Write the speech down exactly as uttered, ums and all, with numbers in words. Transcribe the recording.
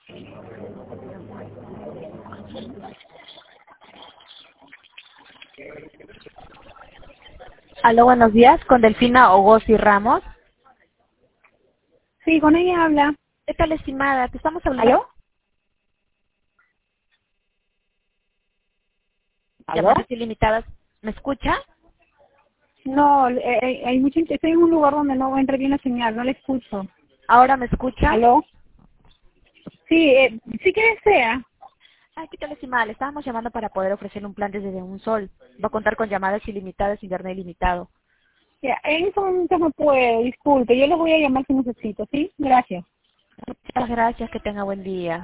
Aló, buenos días, con Delfina Ogosi Ramos. Sí, con ella habla. ¿Qué tal, estimada? Te estamos hablando. ¿Aló? ¿Aló? Llamadas ilimitadas. ¿Me escucha? No, eh, eh, hay mucha, estoy en un lugar donde no entra bien la señal, no la escucho. ¿Ahora me escucha? ¿Aló? Sí, eh, sí que desea. Ah, ¿qué tal, estimada? Le estábamos llamando para poder ofrecerle un plan desde un sol. Va a contar con llamadas ilimitadas, internet ilimitado. Ya, en este momento no puedo, disculpe, yo les voy a llamar si necesito, ¿sí? Gracias. Muchas gracias, que tenga buen día.